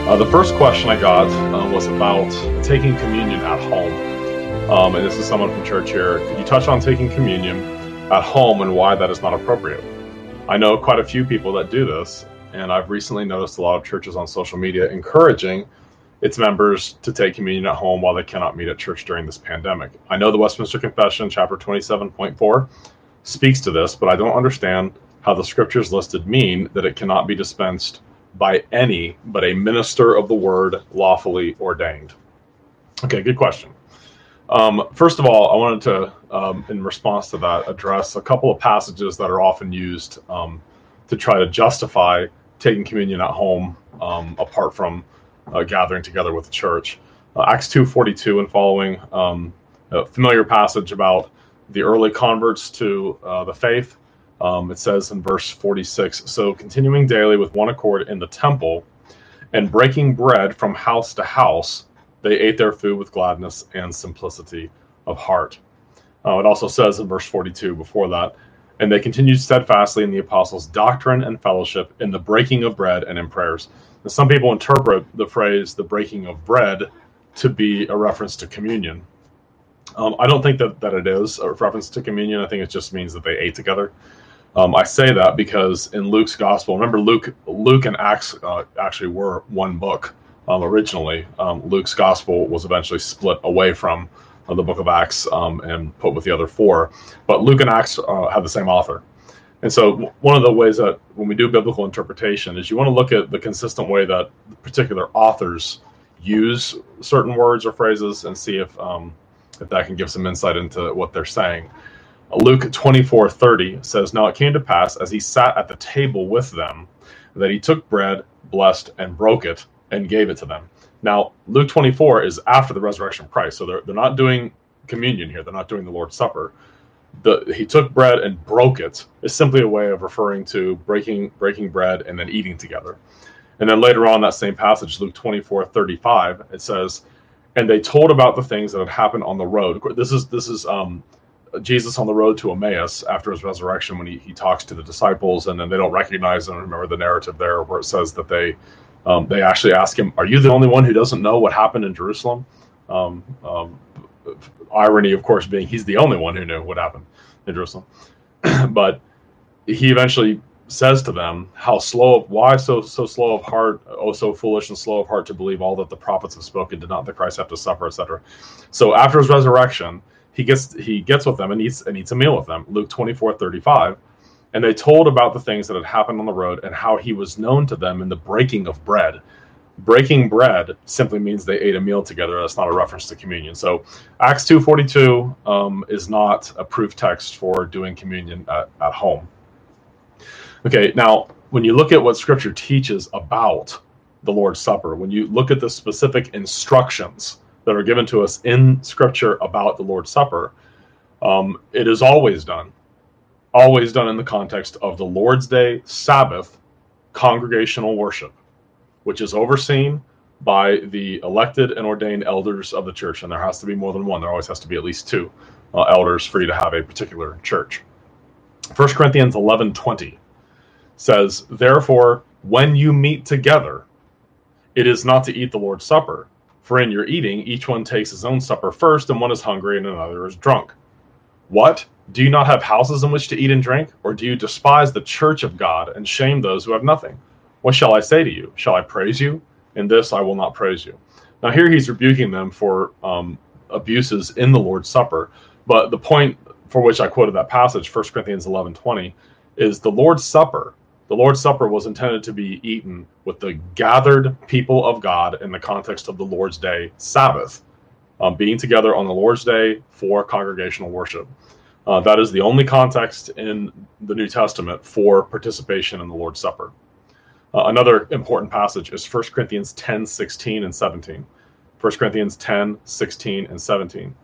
The first question I got was about taking communion at home. And this is someone from church here. Could you touch on taking communion at home and why that is not appropriate? I know quite a few people that do this, and I've recently noticed a lot of churches on social media encouraging its members to take communion at home while they cannot meet at church during this pandemic. I know the Westminster Confession, chapter 27.4, speaks to this, but I don't understand how the scriptures listed mean that it cannot be dispensed by any but a minister of the word lawfully ordained. Okay, good question. First of all, I wanted to, in response to that, address a couple of passages that are often used to try to justify taking communion at home apart from gathering together with the church. Acts 2:42 and following, a familiar passage about the early converts to the faith. It says in verse 46, so continuing daily with one accord in the temple and breaking bread from house to house, they ate their food with gladness and simplicity of heart. It also says in verse 42 before that, and they continued steadfastly in the apostles' doctrine and fellowship, in the breaking of bread and in prayers. Now, some people interpret the phrase the breaking of bread to be a reference to communion. I don't think that it is a reference to communion. I think it just means that they ate together. I say that because in Luke's gospel, remember Luke and Acts actually were one book originally. Luke's gospel was eventually split away from the book of Acts and put with the other four. But Luke and Acts have the same author. And so one of the ways that when we do biblical interpretation is you want to look at the consistent way that particular authors use certain words or phrases and see if that can give some insight into what they're saying. Luke 24:30 says, now it came to pass as he sat at the table with them that he took bread, blessed, and broke it, and gave it to them. Now, Luke 24 is after the resurrection of Christ, so they're not doing communion here. They're not doing the Lord's Supper. He took bread and broke it is simply a way of referring to breaking bread and then eating together. And then later on that same passage, Luke 24:35, it says, and they told about the things that had happened on the road. This is Jesus on the road to Emmaus after his resurrection when he talks to the disciples, and then they don't recognize him. Remember the narrative there where it says that they actually ask him, are you the only one who doesn't know what happened in Jerusalem? Irony, of course, being he's the only one who knew what happened in Jerusalem. But he eventually says to them, why so slow of heart, oh so foolish and slow of heart to believe all that the prophets have spoken, did not the Christ have to suffer, etc. So after his resurrection, he gets with them and eats a meal with them, Luke 24:35, and they told about the things that had happened on the road and how he was known to them in the breaking of bread. Breaking bread simply means they ate a meal together. That's not a reference to communion. So Acts 2:42 is not a proof text for doing communion at home. Okay, now when you look at what Scripture teaches about the Lord's Supper, when you look at the specific instructions that are given to us in Scripture about the Lord's Supper, it is always done in the context of the Lord's Day Sabbath congregational worship, which is overseen by the elected and ordained elders of the church. And there has to be more than one. There always has to be at least two elders for you to have a particular church. 1 Corinthians 11:20 says, therefore, when you meet together, it is not to eat the Lord's Supper. For in your eating, each one takes his own supper first, and one is hungry and another is drunk. What? Do you not have houses in which to eat and drink? Or do you despise the church of God and shame those who have nothing? What shall I say to you? Shall I praise you? In this I will not praise you. Now here he's rebuking them for abuses in the Lord's Supper. But the point for which I quoted that passage, 1 Corinthians 11:20, is the Lord's Supper. The Lord's Supper was intended to be eaten with the gathered people of God in the context of the Lord's Day Sabbath, being together on the Lord's Day for congregational worship. That is the only context in the New Testament for participation in the Lord's Supper. Another important passage is 1 Corinthians 10:16 and 17. 1 Corinthians 10:16 and 17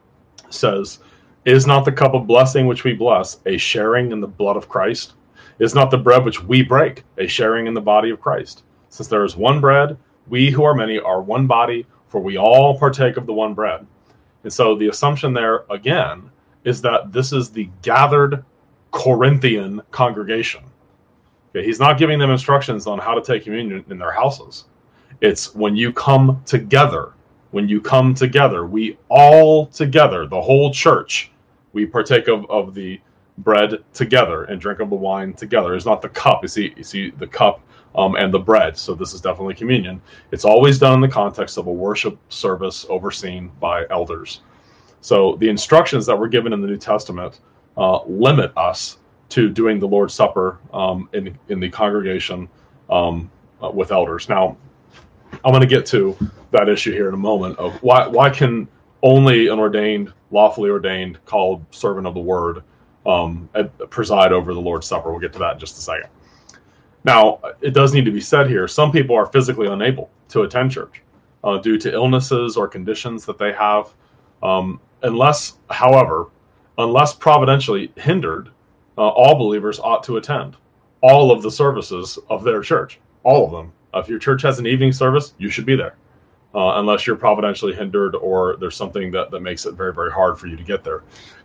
says, is not the cup of blessing which we bless a sharing in the blood of Christ? Is not the bread which we break a sharing in the body of Christ? Since there is one bread, we who are many are one body, for we all partake of the one bread. And so the assumption there, again, is that this is the gathered Corinthian congregation. Okay, he's not giving them instructions on how to take communion in their houses. It's when you come together. When you come together, we all together, the whole church, we partake of the bread together and drink of the wine together. It's not the cup. You see the cup and the bread. So this is definitely communion. It's always done in the context of a worship service overseen by elders. So the instructions that were given in the New Testament limit us to doing the Lord's Supper in the congregation with elders. Now, I'm going to get to that issue here in a moment of why can only an lawfully ordained, called servant of the word preside over the Lord's Supper. We'll get to that in just a second. Now, it does need to be said here, some people are physically unable to attend church due to illnesses or conditions that they have, unless providentially hindered, all believers ought to attend all of the services of their church, all of them. If your church has an evening service, you should be there, unless you're providentially hindered or there's something that makes it very, very hard for you to get there.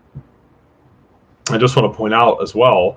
I just want to point out as well,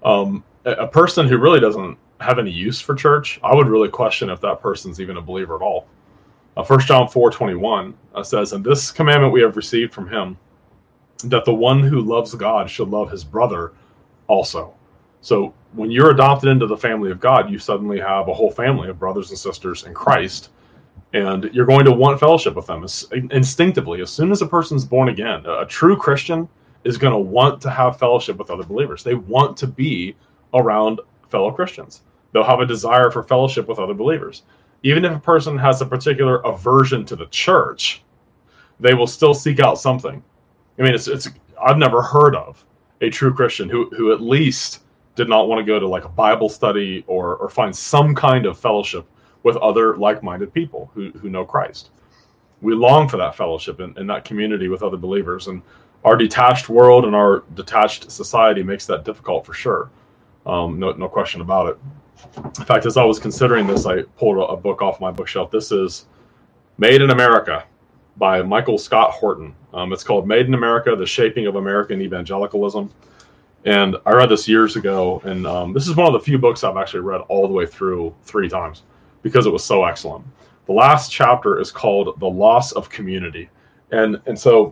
a person who really doesn't have any use for church, I would really question if that person's even a believer at all. 1 John 4:21 says, "And this commandment we have received from him, that the one who loves God should love his brother also." So when you're adopted into the family of God, you suddenly have a whole family of brothers and sisters in Christ, and you're going to want fellowship with them instinctively. As soon as a person's born again, a true Christian is going to want to have fellowship with other believers. They want to be around fellow Christians. They'll have a desire for fellowship with other believers. Even if a person has a particular aversion to the church, they will still seek out something. I mean, I've never heard of a true Christian who at least did not want to go to like a Bible study or find some kind of fellowship with other like-minded people who know Christ. We long for that fellowship and that community with other believers, and our detached world and our detached society makes that difficult for sure. No question about it. In fact, as I was considering this, I pulled a book off my bookshelf. This is Made in America by Michael Scott Horton. It's called Made in America, The Shaping of American Evangelicalism. And I read this years ago, and this is one of the few books I've actually read all the way through 3 times because it was so excellent. The last chapter is called The Loss of Community. And so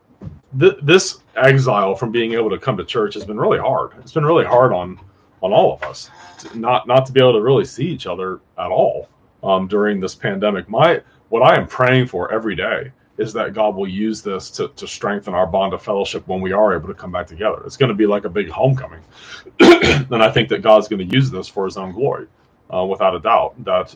this exile from being able to come to church has been really hard. It's been really hard on all of us, not to be able to really see each other at all during this pandemic. What I am praying for every day is that God will use this to strengthen our bond of fellowship when we are able to come back together. It's going to be like a big homecoming. And I think that God's going to use this for his own glory, without a doubt. That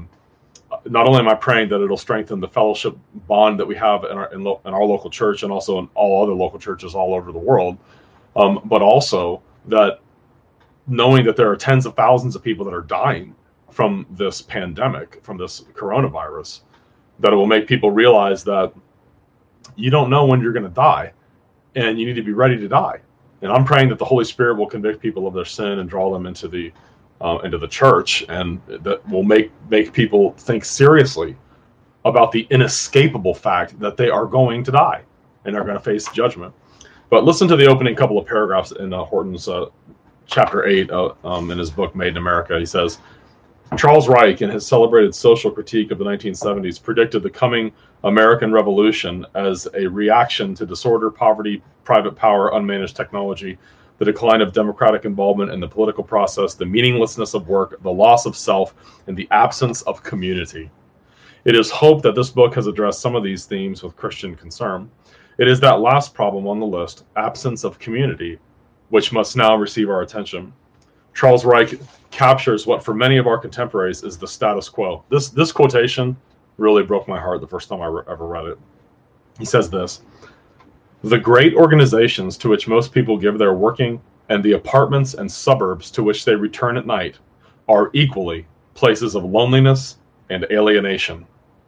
not only am I praying that it'll strengthen the fellowship bond that we have in our local church and also in all other local churches all over the world, but also that knowing that there are tens of thousands of people that are dying from this pandemic, from this coronavirus, that it will make people realize that you don't know when you're going to die, and you need to be ready to die. And I'm praying that the Holy Spirit will convict people of their sin and draw them into the church, and that will make people think seriously about the inescapable fact that they are going to die and are going to face judgment. But listen to the opening couple of paragraphs in Horton's chapter 8 in his book Made in America. He says, Charles Reich, in his celebrated social critique of the 1970s, predicted the coming American Revolution as a reaction to disorder, poverty, private power, unmanaged technology, the decline of democratic involvement in the political process, the meaninglessness of work, the loss of self, and the absence of community. It is hoped that this book has addressed some of these themes with Christian concern. It is that last problem on the list, absence of community, which must now receive our attention. Charles Reich captures what for many of our contemporaries is the status quo. This quotation really broke my heart the first time I ever read it. He says this: "The great organizations to which most people give their working and the apartments and suburbs to which they return at night are equally places of loneliness and alienation.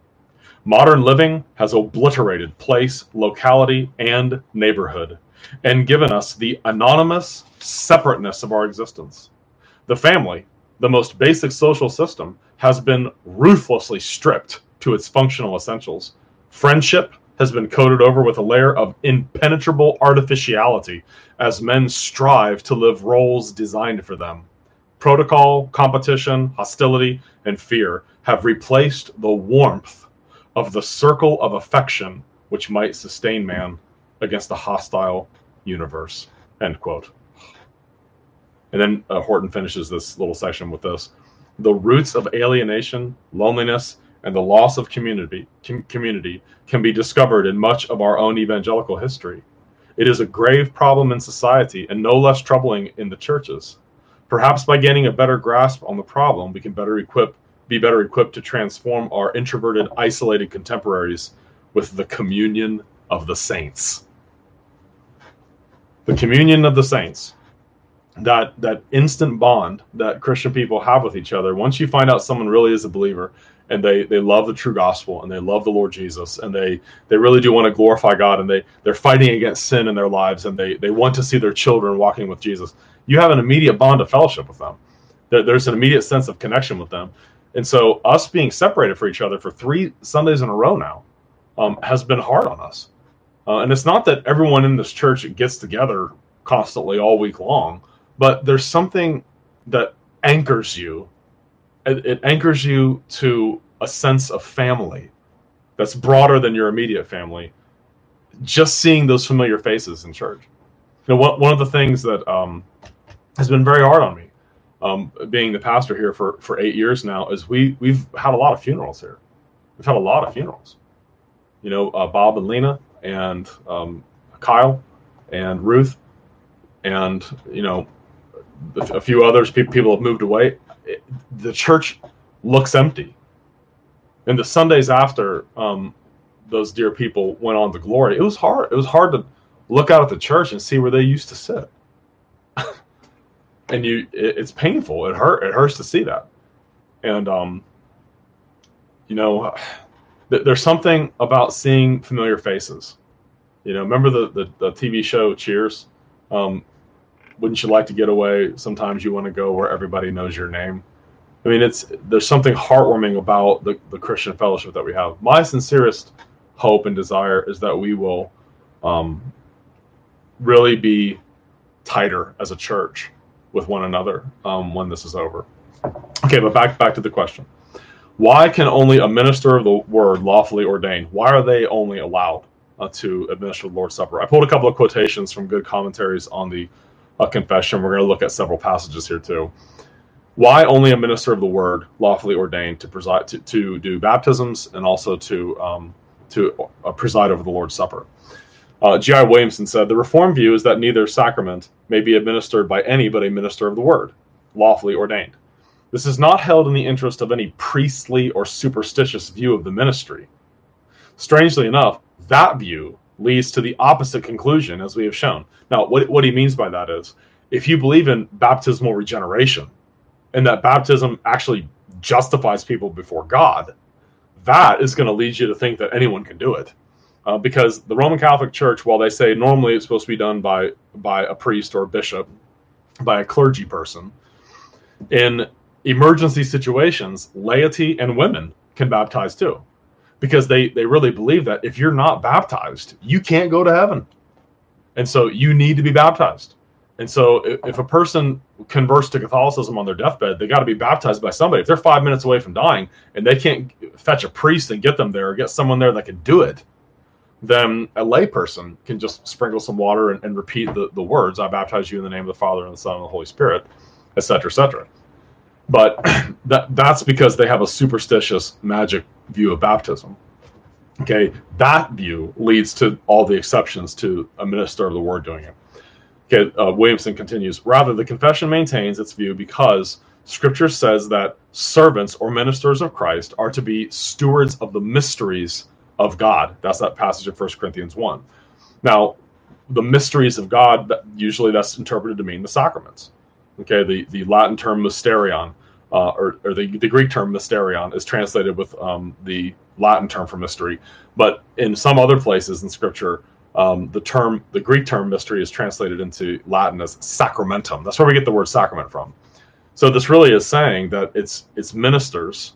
Modern living has obliterated place, locality, and neighborhood, and given us the anonymous separateness of our existence. The family, the most basic social system, has been ruthlessly stripped to its functional essentials. Friendship has been coated over with a layer of impenetrable artificiality as men strive to live roles designed for them. Protocol, competition, hostility, and fear have replaced the warmth of the circle of affection which might sustain man against a hostile universe. End quote. And then Horton finishes this little section with this. The roots of alienation, loneliness, and the loss of community can be discovered in much of our own evangelical history. It is a grave problem in society and no less troubling in the churches. Perhaps by gaining a better grasp on the problem, we can be better equipped to transform our introverted, isolated contemporaries with the communion of the saints. The communion of the saints. That instant bond that Christian people have with each other. Once you find out someone really is a believer and they love the true gospel and they love the Lord Jesus and they really do want to glorify God and they're fighting against sin in their lives and they want to see their children walking with Jesus, you have an immediate bond of fellowship with them. There's an immediate sense of connection with them. And so us being separated from each other for 3 Sundays in a row now has been hard on us. And it's not that everyone in this church gets together constantly all week long, but there's something that anchors you. It anchors you to a sense of family that's broader than your immediate family. Just seeing those familiar faces in church. You know, one of the things that has been very hard on me, being the pastor here for 8 years now, is we've had a lot of funerals here. We've had a lot of funerals. You know, Bob and Lena and Kyle and Ruth and, you know, a few others, people have moved away. The church looks empty. And the Sundays after those dear people went on to glory, it was hard. It was hard to look out at the church and see where they used to sit. And it's painful. It hurts to see that. And you know, there's something about seeing familiar faces. You know, remember the TV show Cheers? Wouldn't you like to get away? Sometimes you want to go where everybody knows your name. I mean, there's something heartwarming about the Christian fellowship that we have. My sincerest hope and desire is that we will really be tighter as a church with one another when this is over. Okay, but back to the question. Why can only a minister of the word lawfully ordained? Why are they only allowed to administer the Lord's Supper? I pulled a couple of quotations from good commentaries on the confession. We're going to look at several passages here too. Why only a minister of the word lawfully ordained to preside to do baptisms and also to preside over the Lord's Supper? G.I. Williamson said, the Reformed view is that neither sacrament may be administered by any but a minister of the word, lawfully ordained. This is not held in the interest of any priestly or superstitious view of the ministry. Strangely enough, that view leads to the opposite conclusion, as we have shown. Now, what he means by that is, if you believe in baptismal regeneration, and that baptism actually justifies people before God, that is going to lead you to think that anyone can do it. Because the Roman Catholic Church, while they say normally it's supposed to be done by a priest or a bishop, by a clergy person, in emergency situations, laity and women can baptize too. Because they really believe that if you're not baptized, you can't go to heaven. And so you need to be baptized. And so if a person converts to Catholicism on their deathbed, they got to be baptized by somebody. If they're 5 minutes away from dying and they can't fetch a priest and get them there or get someone there that can do it, then a lay person can just sprinkle some water and repeat the words, I baptize you in the name of the Father and the Son and the Holy Spirit, etc., etc. But that's because they have a superstitious magic view of baptism. Okay, that view leads to all the exceptions to a minister of the word doing it. Okay, Williamson continues, rather, the confession maintains its view because Scripture says that servants or ministers of Christ are to be stewards of the mysteries of God. That's that passage of 1 Corinthians 1. Now, the mysteries of God, usually that's interpreted to mean the sacraments. Okay, the Latin term mysterion, or the Greek term mysterion is translated with the Latin term for mystery. But in some other places in Scripture, the Greek term mystery is translated into Latin as sacramentum. That's where we get the word sacrament from. So this really is saying that its ministers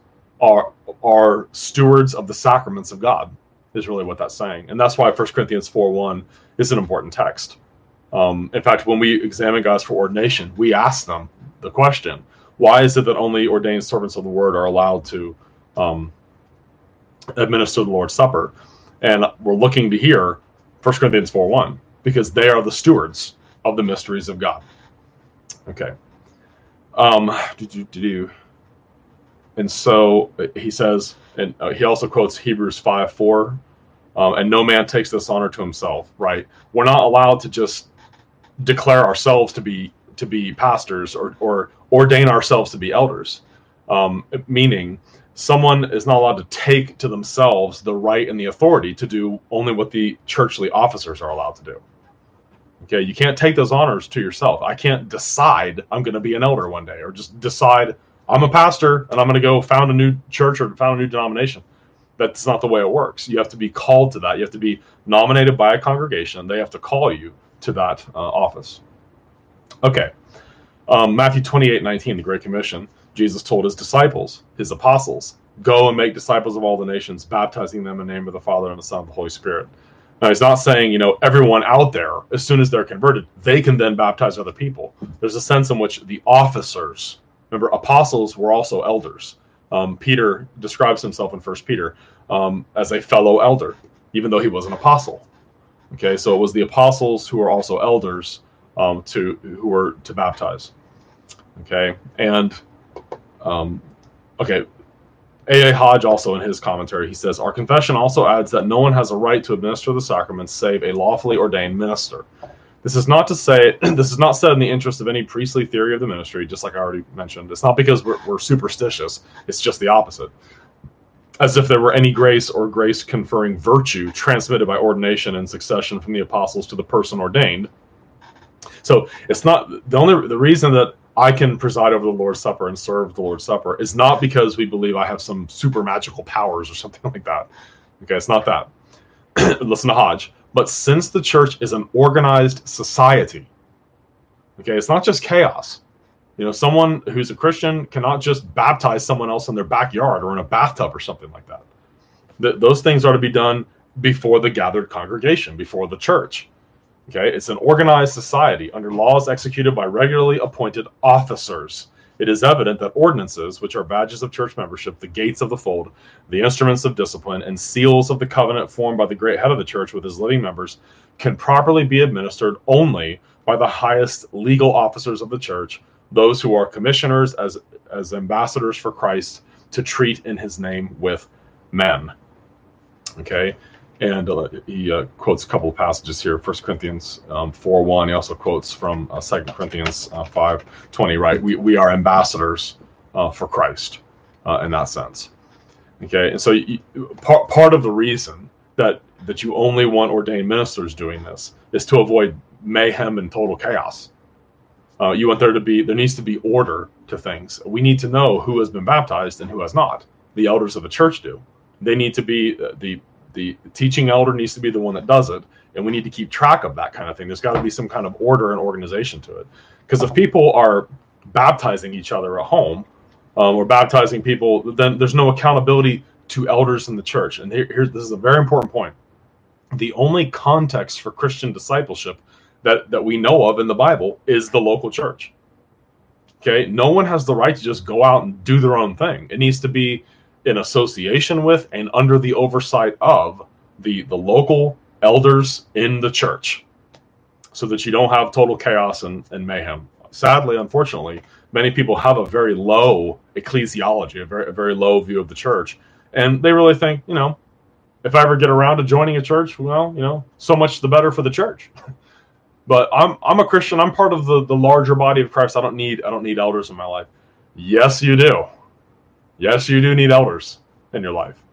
are stewards of the sacraments of God, is really what that's saying. And that's why 1 Corinthians 4:1 is an important text. In fact, when we examine guys for ordination, we ask them the question, Why is it that only ordained servants of the word are allowed to administer the Lord's Supper? And we're looking to hear 1 Corinthians 4:1, because they are the stewards of the mysteries of God. Okay. And so he says, and he also quotes Hebrews 5:4, and no man takes this honor to himself, right? We're not allowed to just declare ourselves to be pastors or ordain ourselves to be elders, meaning someone is not allowed to take to themselves the right and the authority to do only what the churchly officers are allowed to do. Okay, you can't take those honors to yourself. I can't decide I'm going to be an elder one day, or just decide I'm a pastor and I'm going to go found a new church or found a new denomination. That's not the way it works. You have to be called to that. You have to be nominated by a congregation. They have to call you to that office. Okay, Matthew 28:19, the Great Commission. Jesus told his disciples, his apostles, go and make disciples of all the nations, baptizing them in the name of the Father and the Son and the Holy Spirit. Now, he's not saying, everyone out there, as soon as they're converted, they can then baptize other people. There's a sense in which the officers, remember, apostles were also elders. Peter describes himself in 1 Peter as a fellow elder, even though he was an apostle. Okay, so it was the apostles who were also elders who were to baptize. Okay, and A.A. Hodge also in his commentary, he says, our confession also adds that no one has a right to administer the sacraments save a lawfully ordained minister. This is not said in the interest of any priestly theory of the ministry, just like I already mentioned. It's not because we're superstitious. It's just the opposite. As if there were any grace or grace-conferring virtue transmitted by ordination and succession from the apostles to the person ordained. So it's not the reason that I can preside over the Lord's Supper and serve the Lord's Supper is not because we believe I have some super magical powers or something like that. Okay, it's not that. Listen to Hodge. But since the church is an organized society, okay, it's not just chaos. Someone who's a Christian cannot just baptize someone else in their backyard or in a bathtub or something like that. Those things are to be done before the gathered congregation, before the church. Okay, it's an organized society under laws executed by regularly appointed officers. It is evident that ordinances, which are badges of church membership, the gates of the fold, the instruments of discipline, and seals of the covenant formed by the great head of the church with his living members, can properly be administered only by the highest legal officers of the church, those who are commissioners as ambassadors for Christ to treat in his name with men. Okay. And he quotes a couple of passages here, 1 Corinthians 4:1. He also quotes from 2 Corinthians 5:20, right? We are ambassadors for Christ in that sense. Okay, and so part of the reason that you only want ordained ministers doing this is to avoid mayhem and total chaos. You want there needs to be order to things. We need to know who has been baptized and who has not. The elders of the church do. They need to be the teaching elder needs to be the one that does it, and we need to keep track of that kind of thing. There's got to be some kind of order and organization to it. Because if people are baptizing each other at home or baptizing people, then there's no accountability to elders in the church. And this is a very important point. The only context for Christian discipleship that we know of in the Bible is the local church. Okay, no one has the right to just go out and do their own thing. It needs to be in association with and under the oversight of the local elders in the church, so that you don't have total chaos and mayhem. Sadly, unfortunately, many people have a very low ecclesiology, a very low view of the church, and they really think, if I ever get around to joining a church, well, so much the better for the church. But I'm a Christian. I'm part of the larger body of Christ. I don't need elders in my life. Yes, you do. Yes, you do need elders in your life.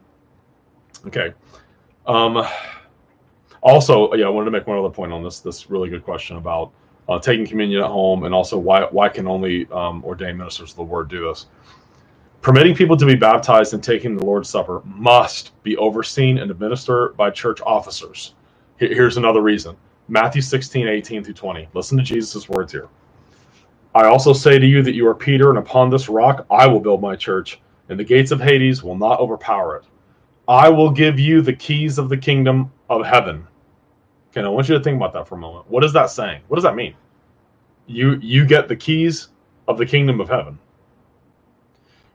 Okay. Also, I wanted to make one other point on this really good question about taking communion at home, and also why can only ordained ministers of the word do this. Permitting people to be baptized and taking the Lord's Supper must be overseen and administered by church officers. Here's another reason. Matthew 16:18-20. Listen to Jesus' words here. I also say to you that you are Peter, and upon this rock I will build my church, and the gates of Hades will not overpower it. I will give you the keys of the kingdom of heaven. Okay, now I want you to think about that for a moment. What is that saying? What does that mean? You get the keys of the kingdom of heaven.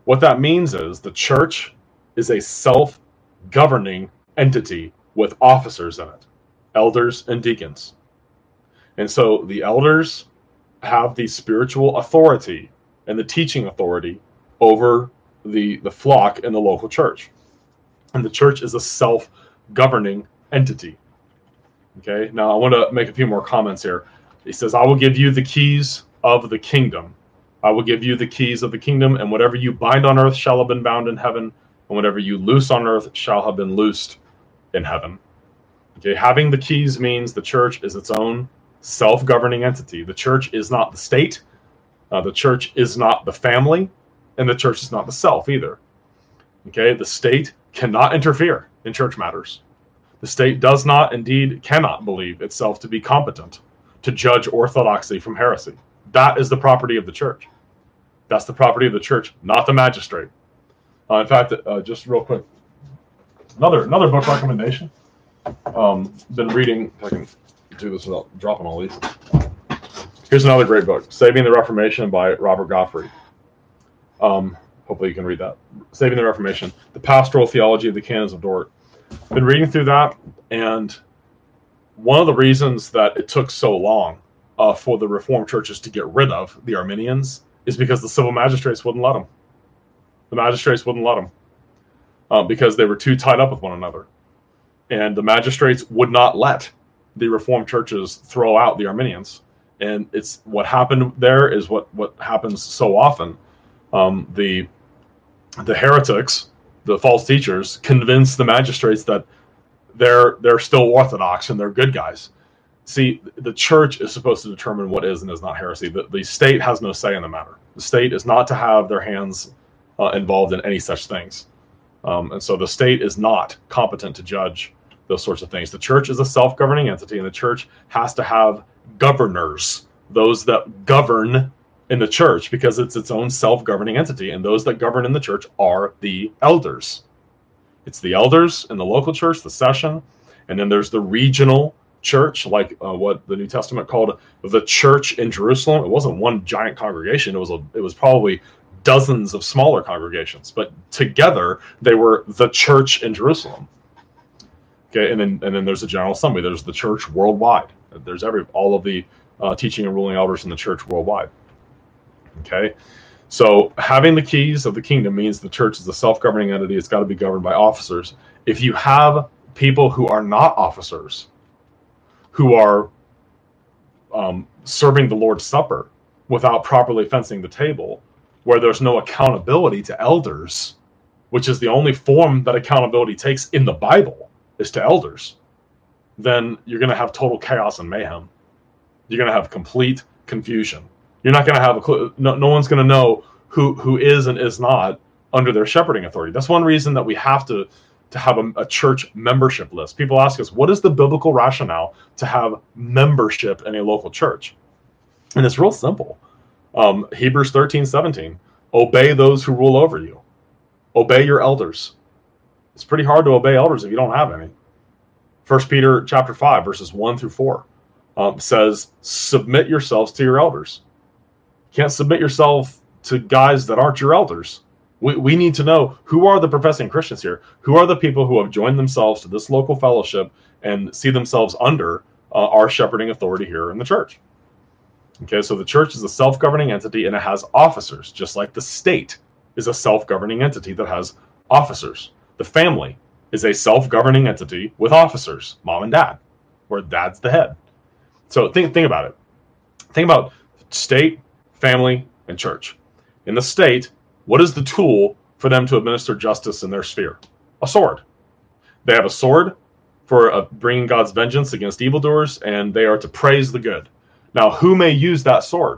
What that means is the church is a self-governing entity with officers in it, elders and deacons. And so the elders have the spiritual authority and the teaching authority over the flock in the local church. And the church is a self-governing entity. Okay, now I want to make a few more comments here. He says, I will give you the keys of the kingdom. I will give you the keys of the kingdom, and whatever you bind on earth shall have been bound in heaven, and whatever you loose on earth shall have been loosed in heaven. Okay, having the keys means the church is its own self-governing entity. The church is not the state, the church is not the family, and the church is not the self either. Okay, the state cannot interfere in church matters. The state does not, indeed cannot believe itself to be competent to judge orthodoxy from heresy. That is the property of the church. That's the property of the church, not the magistrate. In fact, just real quick, another book recommendation. Been reading, if I can do this without dropping all these. Here's another great book, Saving the Reformation by Robert Gottfried. Hopefully you can read that. Saving the Reformation, The Pastoral Theology of the Canons of Dort. Been reading through that, and one of the reasons that it took so long for the Reformed churches to get rid of the Arminians is because the civil magistrates wouldn't let them. The magistrates wouldn't let them because they were too tied up with one another. And the magistrates would not let the Reformed churches throw out the Arminians. And it's what happened there is what happens so often. The heretics, the false teachers, convince the magistrates that they're still orthodox and they're good guys. See, the church is supposed to determine what is and is not heresy. The state has no say in the matter. The state is not to have their hands involved in any such things. And so the state is not competent to judge those sorts of things. The church is a self-governing entity, and the church has to have governors, those that govern in the church, because it's its own self-governing entity, and those that govern in the church are the elders. It's the elders in the local church, the session, and then there's the regional church, like what the New Testament called the church in Jerusalem. It wasn't one giant congregation. It was probably dozens of smaller congregations, but together they were the church in Jerusalem. Okay, and then there's the General Assembly. There's the church worldwide. There's all of the teaching and ruling elders in the church worldwide. Okay, so having the keys of the kingdom means the church is a self-governing entity. It's got to be governed by officers. If you have people who are not officers, who are serving the Lord's Supper without properly fencing the table, where there's no accountability to elders, which is the only form that accountability takes in the Bible, is to elders, then you're going to have total chaos and mayhem. You're going to have complete confusion. You're not going to have a clue. No one's going to know who is and is not under their shepherding authority. That's one reason that we have to have a church membership list. People ask us, what is the biblical rationale to have membership in a local church? And it's real simple. Hebrews 13:17, obey those who rule over you. Obey your elders. It's pretty hard to obey elders if you don't have any. 1 Peter chapter 5, verses 1 through 4 says, submit yourselves to your elders. You can't submit yourself to guys that aren't your elders. We need to know, who are the professing Christians here? Who are the people who have joined themselves to this local fellowship and see themselves under our shepherding authority here in the church? Okay, so the church is a self-governing entity, and it has officers, just like the state is a self-governing entity that has officers. The family is a self-governing entity with officers, mom and dad, where dad's the head. So think about it. Think about state, family, and church. In the state, what is the tool for them to administer justice in their sphere? A sword. They have a sword for bringing God's vengeance against evildoers, and they are to praise the good. Now, who may use that sword?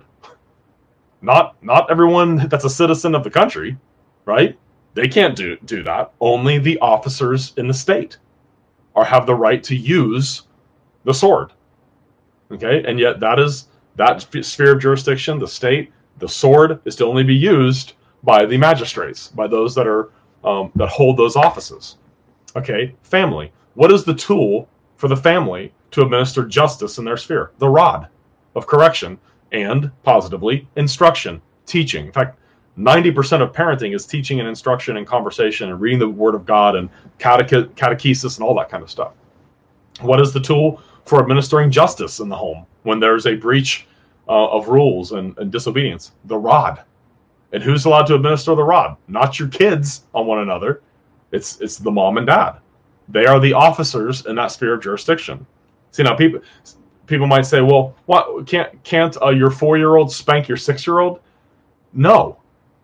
Not everyone that's a citizen of the country, right? They can't do that. Only the officers in the state have the right to use the sword. Okay, and yet that sphere of jurisdiction, the state, the sword is to only be used by the magistrates, by those that are that hold those offices. Okay, family. What is the tool for the family to administer justice in their sphere? The rod of correction and, positively, instruction, teaching. In fact, 90% of parenting is teaching and instruction and conversation and reading the Word of God and catechesis and all that kind of stuff. What is the tool for administering justice in the home when there's a breach of rules and disobedience? The rod. And who's allowed to administer the rod? Not your kids on one another. It's the mom and dad. They are the officers in that sphere of jurisdiction. See, now people might say, well, what can't your 4-year-old spank your 6-year-old? No,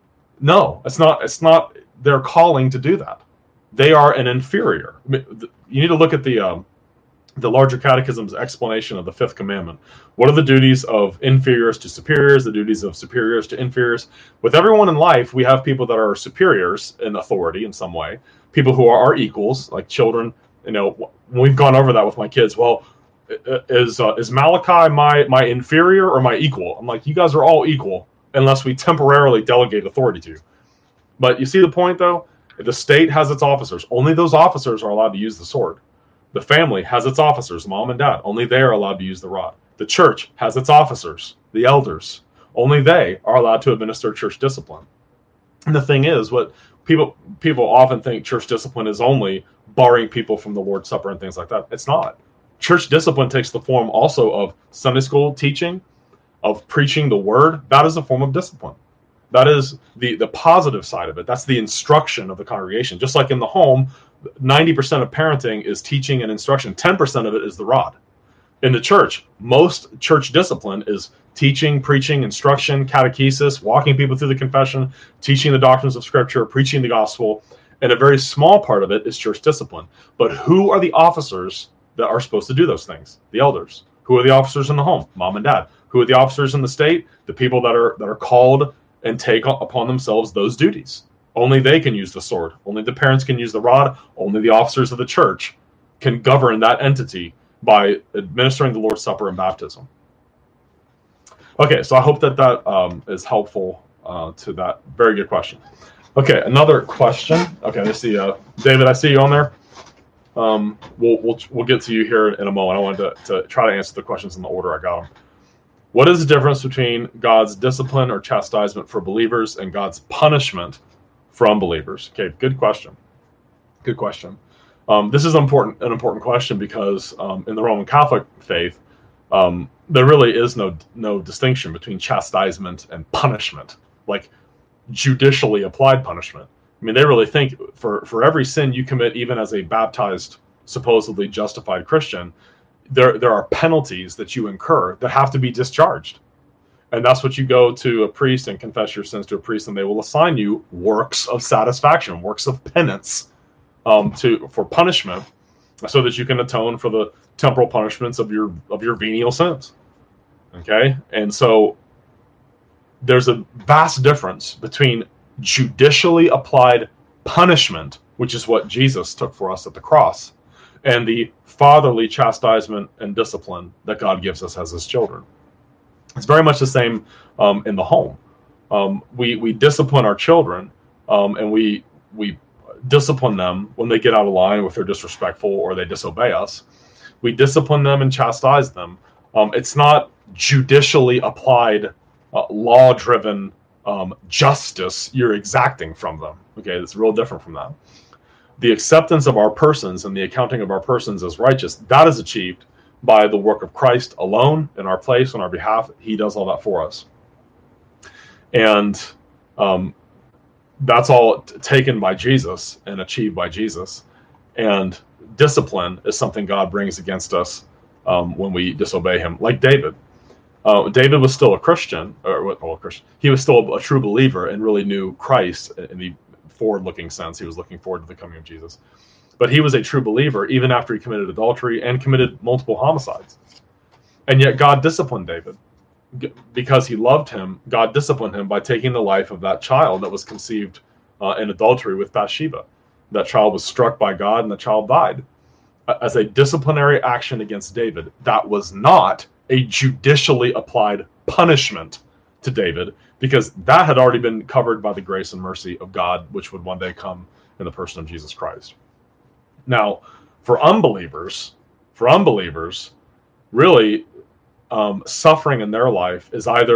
it's not their calling to do that. They are an inferior. You need to look at the larger catechism's explanation of the fifth commandment. What are the duties of inferiors to superiors, the duties of superiors to inferiors? With everyone in life, we have people that are superiors in authority in some way, people who are our equals, like children. We've gone over that with my kids. Well, is Malachi my inferior or my equal? I'm like, you guys are all equal unless we temporarily delegate authority to you. But you see the point, though? The state has its officers. Only those officers are allowed to use the sword. The family has its officers, mom and dad. Only they are allowed to use the rod. The church has its officers, the elders. Only they are allowed to administer church discipline. And the thing is, what people often think church discipline is only barring people from the Lord's Supper and things like that. It's not. Church discipline takes the form also of Sunday school teaching, of preaching the word. That is a form of discipline. That is the positive side of it. That's the instruction of the congregation. Just like in the home, 90% of parenting is teaching and instruction. 10% of it is the rod. In the church, most church discipline is teaching, preaching, instruction, catechesis, walking people through the confession, teaching the doctrines of Scripture, preaching the gospel, and a very small part of it is church discipline. But who are the officers that are supposed to do those things? The elders. Who are the officers in the home? Mom and dad. Who are the officers in the state? The people that are called and take upon themselves those duties. Only they can use the sword. Only the parents can use the rod. Only the officers of the church can govern that entity by administering the Lord's Supper and baptism. Okay, so I hope that is helpful to that. Very good question. Okay, another question. Okay, I see David. I see you on there. We'll get to you here in a moment. I wanted to try to answer the questions in the order I got them. What is the difference between God's discipline or chastisement for believers and God's punishment for unbelievers? Okay, good question. Good question. This is an important question because in the Roman Catholic faith, there really is no distinction between chastisement and punishment, like judicially applied punishment. I mean, they really think for every sin you commit, even as a baptized, supposedly justified Christian, there are penalties that you incur that have to be discharged. And that's what you go to a priest and confess your sins to a priest, and they will assign you works of satisfaction, works of penance for punishment, so that you can atone for the temporal punishments of your venial sins. Okay? And so there's a vast difference between judicially applied punishment, which is what Jesus took for us at the cross, and the fatherly chastisement and discipline that God gives us as his children. It's very much the same in the home. We discipline our children, and we discipline them when they get out of line, if they're disrespectful or they disobey us. We discipline them and chastise them. It's not judicially applied, law-driven justice you're exacting from them. Okay, it's real different from that. The acceptance of our persons and the accounting of our persons as righteous, that is achieved by the work of Christ alone in our place, on our behalf. He does all that for us. And that's all taken by Jesus and achieved by Jesus. And discipline is something God brings against us when we disobey him, like David. David was still a Christian, he was still a true believer and really knew Christ in the forward-looking sense. He was looking forward to the coming of Jesus. But he was a true believer even after he committed adultery and committed multiple homicides. And yet God disciplined David. Because he loved him, God disciplined him by taking the life of that child that was conceived in adultery with Bathsheba. That child was struck by God and the child died. As a disciplinary action against David, that was not a judicially applied punishment to David, because that had already been covered by the grace and mercy of God, which would one day come in the person of Jesus Christ. Now, for unbelievers, really, suffering in their life is either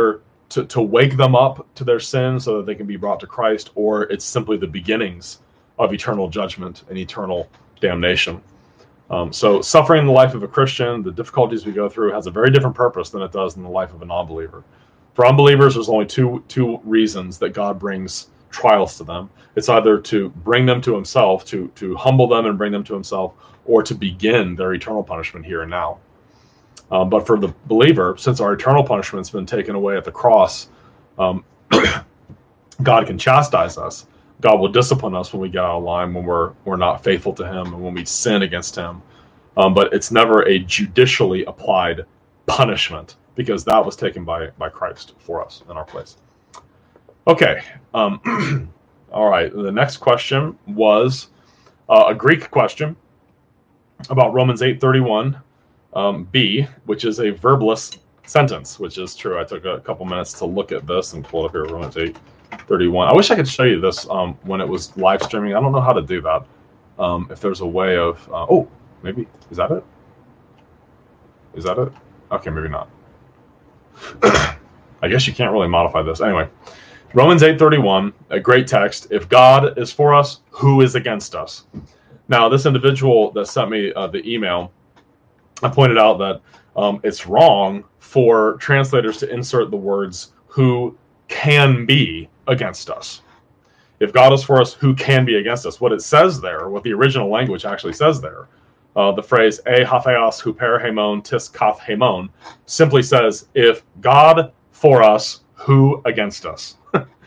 to wake them up to their sin so that they can be brought to Christ, or it's simply the beginnings of eternal judgment and eternal damnation. So suffering in the life of a Christian, the difficulties we go through, has a very different purpose than it does in the life of a non-believer. For unbelievers, there's only two reasons that God brings trials to them. It's either to bring them to himself, to humble them and bring them to himself, or to begin their eternal punishment here and now. But for the believer, since our eternal punishment's been taken away at the cross, God can chastise us. God will discipline us when we get out of line, when we're not faithful to him, and when we sin against him. But it's never a judicially applied punishment, because that was taken by Christ for us in our place. Okay. All right. The next question was a Greek question about Romans 8:31 b, which is a verbless sentence, which is true. I took a couple minutes to look at this and pull it up here, Romans 8:31. I wish I could show you this when it was live streaming. I don't know how to do that. If there's a way of... oh, maybe. Is that it? Is that it? Okay, maybe not. I guess you can't really modify this. Anyway, Romans 8:31, a great text. If God is for us, who is against us? Now, this individual that sent me the email, I pointed out that it's wrong for translators to insert the words who can be against us. If God is for us, who can be against us? What it says there, what the original language actually says there, the phrase e hatheos huper hemon tis kath hemon, simply says, if God for us, who against us?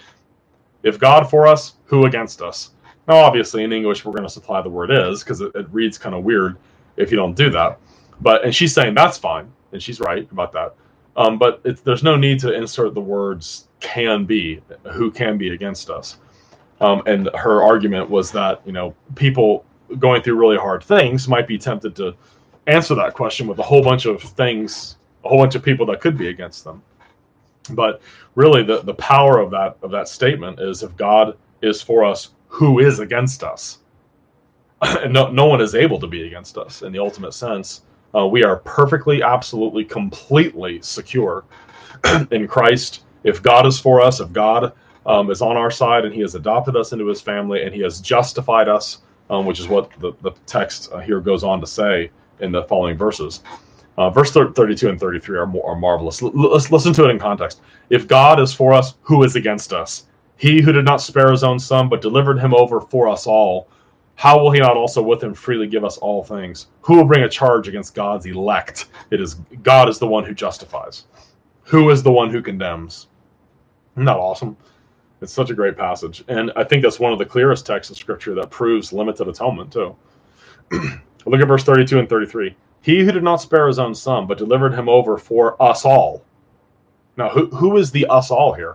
If God for us, who against us? Now, obviously, in English, we're going to supply the word is, because it reads kind of weird if you don't do that. And she's saying that's fine, and she's right about that. But there's no need to insert the words can be, who can be against us. And her argument was that, people going through really hard things might be tempted to answer that question with a whole bunch of things, a whole bunch of people that could be against them. But really, the power of that statement is, if God is for us, who is against us? And no one is able to be against us in the ultimate sense. We are perfectly, absolutely, completely secure in Christ. If God is for us, if God is on our side, and he has adopted us into his family, and he has justified us, which is what the text here goes on to say in the following verses. Verse 32 and 33 are marvelous. Let's listen to it in context. If God is for us, who is against us? He who did not spare his own son, but delivered him over for us all, how will he not also with him freely give us all things? Who will bring a charge against God's elect? God is the one who justifies. Who is the one who condemns? Isn't that awesome? It's such a great passage. And I think that's one of the clearest texts of Scripture that proves limited atonement, too. Look at verse 32 and 33. He who did not spare his own son, but delivered him over for us all. Now, who is the us all here?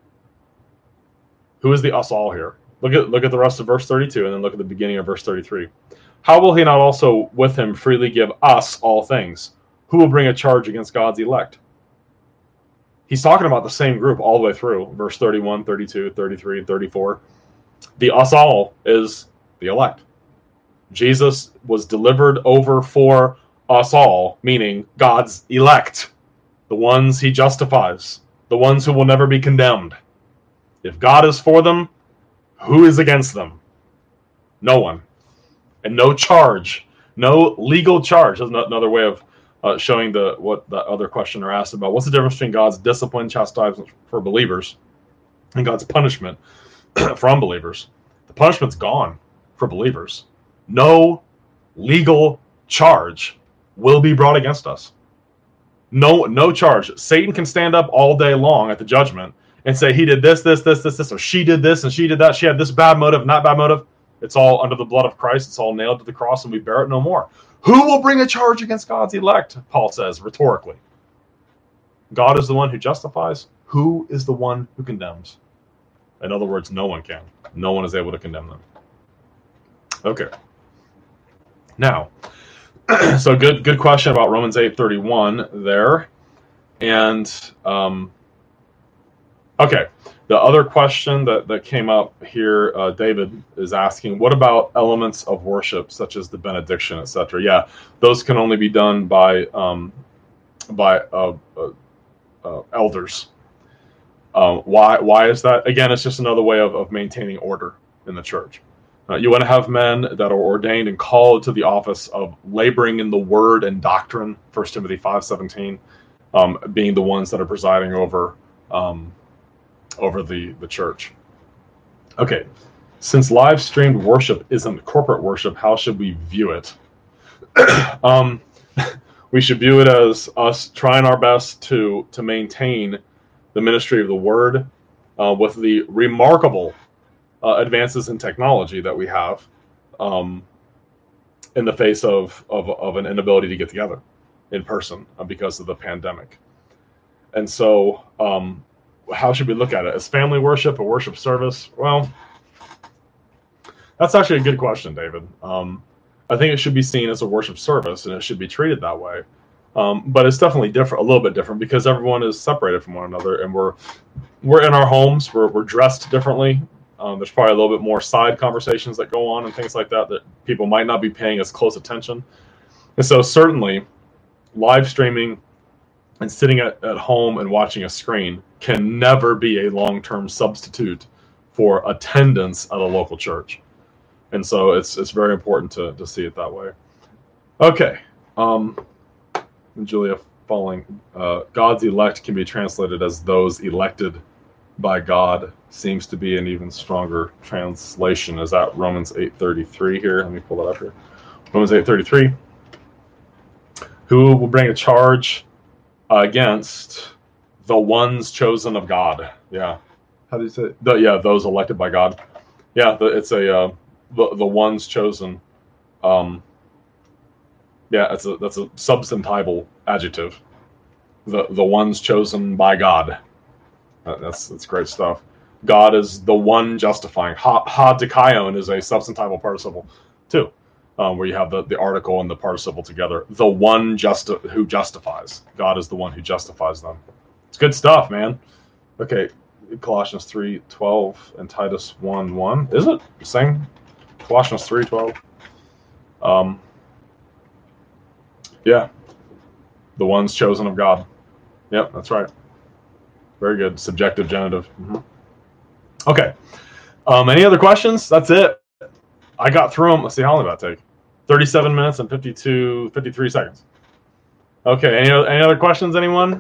Who is the us all here? Look at the rest of verse 32, and then look at the beginning of verse 33. How will he not also with him freely give us all things? Who will bring a charge against God's elect? He's talking about the same group all the way through, verse 31, 32, 33, 34. The us all is the elect. Jesus was delivered over for us all, meaning God's elect, the ones he justifies, the ones who will never be condemned. If God is for them, who is against them? No one. And no charge, no legal charge. That's another way of showing what the other questioner asked about. What's the difference between God's discipline, chastisement for believers, and God's punishment for unbelievers? The punishment's gone for believers. No legal charge will be brought against us. No charge. Satan can stand up all day long at the judgment and say he did this, or she did this and she did that. She had this bad motive and that bad motive. It's all under the blood of Christ. It's all nailed to the cross, and we bear it no more. Who will bring a charge against God's elect? Paul says rhetorically. God is the one who justifies. Who is the one who condemns? In other words, no one can. No one is able to condemn them. Okay. Now, so good question about Romans 8:31 there. And okay, the other question that came up here, David is asking, what about elements of worship such as the benediction, etc.? Yeah, those can only be done by elders. Why is that? Again, it's just another way of maintaining order in the church. You want to have men that are ordained and called to the office of laboring in the word and doctrine, 1 Timothy 5:17, being the ones that are presiding over the church. Okay, since live streamed worship isn't corporate worship, how should we view it? We should view it as us trying our best to maintain the ministry of the word with the remarkable advances in technology that we have in the face of an inability to get together in person because of the pandemic. And so how should we look at it? As family worship, a worship service? Well, that's actually a good question, David. I think it should be seen as a worship service, and it should be treated that way. But it's definitely different, a little bit different, because everyone is separated from one another, and we're in our homes. We're dressed differently. There's probably a little bit more side conversations that go on and things like that people might not be paying as close attention. And so certainly, live streaming and sitting at home and watching a screen can never be a long-term substitute for attendance at a local church. And so it's very important to see it that way. Okay. Julia following, God's elect can be translated as those elected by God. Seems to be an even stronger translation. Is that Romans 8:33 here? Let me pull that up here. Romans 8:33. Who will bring a charge against the ones chosen of God? Yeah. How do you say it? Those elected by God. Yeah, it's the ones chosen. That's a substantival adjective. The ones chosen by God. That's great stuff. God is the one justifying. Ha dikaion is a substantival participle too, where you have the article and the participle together. The one who justifies. God is the one who justifies them. It's good stuff, man. Okay, Colossians 3:12 and Titus 1:1. Is it the same? Colossians 3:12. Yeah, the ones chosen of God. Yep, that's right. Very good. Subjective genitive. Mm-hmm. Okay. Any other questions? That's it. I got through them. Let's see, how long did that take? 37 minutes and 53 seconds. Okay. Any other questions, anyone?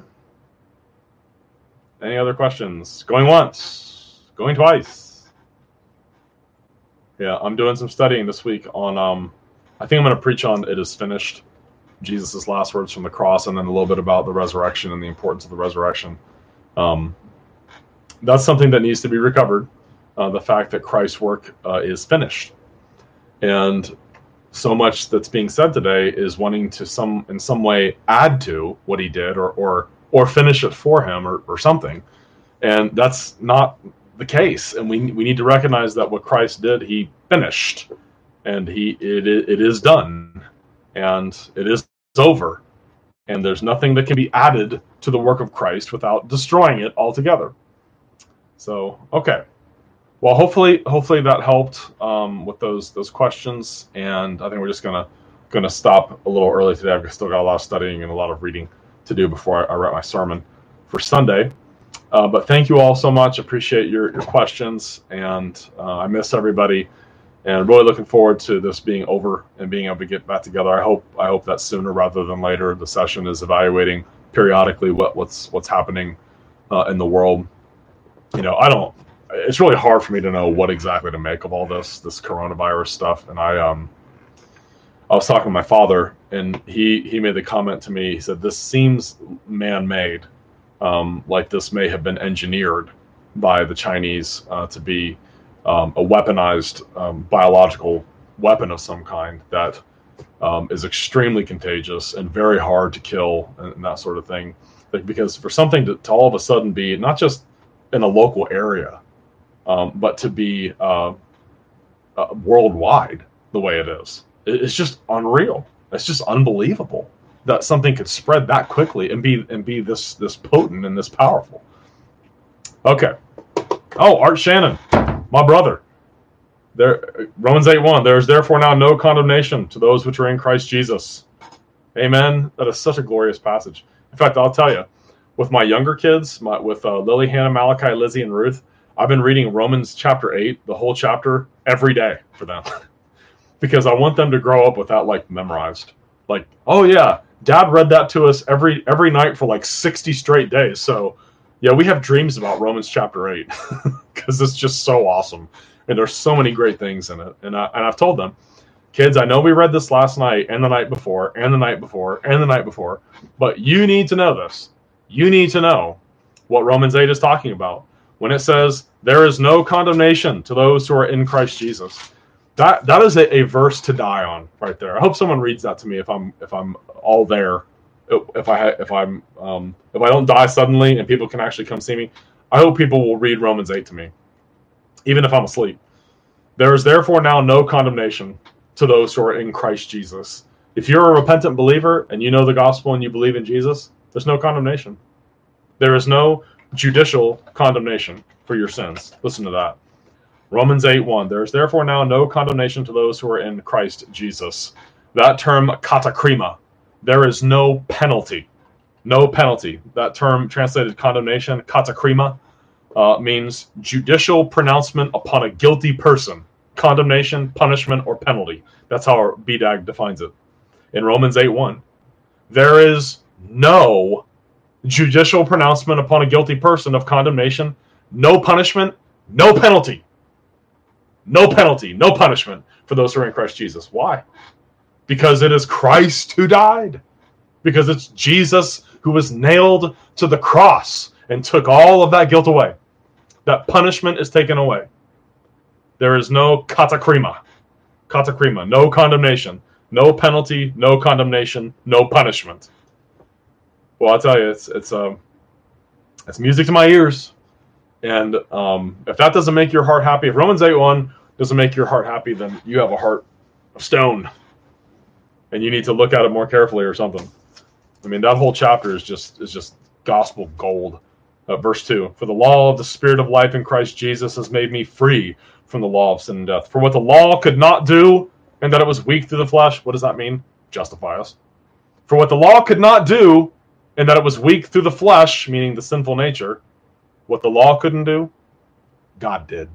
Any other questions? Going once. Going twice. Yeah, I'm doing some studying this week on, I think I'm going to preach on It Is Finished, Jesus' last words from the cross, and then a little bit about the resurrection and the importance of the resurrection. That's something that needs to be recovered, the fact that Christ's work is finished. And so much that's being said today is wanting to in some way add to what he did or finish it for him or something. And that's not the case. And we need to recognize that what Christ did, he finished. And it is done. And it is over. And there's nothing that can be added to the work of Christ without destroying it altogether. So, okay. Well, hopefully that helped with those questions. And I think we're just gonna stop a little early today. I've still got a lot of studying and a lot of reading to do before I write my sermon for Sunday. But thank you all so much. Appreciate your questions, and I miss everybody. And really looking forward to this being over and being able to get back together. I hope that sooner rather than later. The session is evaluating periodically what's happening in the world. It's really hard for me to know what exactly to make of all this coronavirus stuff. And I was talking to my father, and he made the comment to me. He said, "This seems man-made, like this may have been engineered by the Chinese to be a weaponized biological weapon of some kind that is extremely contagious and very hard to kill and that sort of thing." Because for something to all of a sudden be not just in a local area, but to be worldwide the way it is, it's just unreal. It's just unbelievable that something could spread that quickly and be this potent and this powerful. Okay. Oh, Art Shannon, my brother. There, Romans 8:1. There is therefore now no condemnation to those which are in Christ Jesus. Amen. That is such a glorious passage. In fact, I'll tell you, with my younger kids, with Lily, Hannah, Malachi, Lizzie, and Ruth. I've been reading Romans chapter 8, the whole chapter, every day for them. Because I want them to grow up with that like memorized. Like, oh yeah, Dad read that to us every night for like 60 straight days. So yeah, we have dreams about Romans chapter 8 because it's just so awesome. And there's so many great things in it. And I've told them, kids, I know we read this last night and the night before and the night before and the night before, but you need to know this. You need to know what Romans 8 is talking about when it says there is no condemnation to those who are in Christ Jesus. That is a verse to die on right there. I hope someone reads that to me if I'm all there. If I don't die suddenly and people can actually come see me, I hope people will read Romans 8 to me, even if I'm asleep. There is therefore now no condemnation to those who are in Christ Jesus. If you're a repentant believer and you know the gospel and you believe in Jesus, there's no condemnation. There is no judicial condemnation for your sins. Listen to that. Romans 8:1. There is therefore now no condemnation to those who are in Christ Jesus. That term, katakrima. There is no penalty. No penalty. That term translated condemnation, katakrima, means judicial pronouncement upon a guilty person. Condemnation, punishment, or penalty. That's how our BDAG defines it. In Romans 8:1. There is no judicial pronouncement upon a guilty person of condemnation, no punishment, no penalty. No penalty, no punishment for those who are in Christ Jesus. Why? Because it is Christ who died. Because it's Jesus who was nailed to the cross and took all of that guilt away. That punishment is taken away. There is no katakrima. Katakrima, no condemnation, no penalty, no condemnation, no punishment. Well, I'll tell you, it's music to my ears. And if that doesn't make your heart happy, if Romans 8:1 doesn't make your heart happy, then you have a heart of stone. And you need to look at it more carefully or something. I mean, that whole chapter is just gospel gold. Verse 2, for the law of the Spirit of life in Christ Jesus has made me free from the law of sin and death. For what the law could not do, and that it was weak through the flesh, what does that mean? Justify us. For what the law could not do, and that it was weak through the flesh, meaning the sinful nature, what the law couldn't do, God did.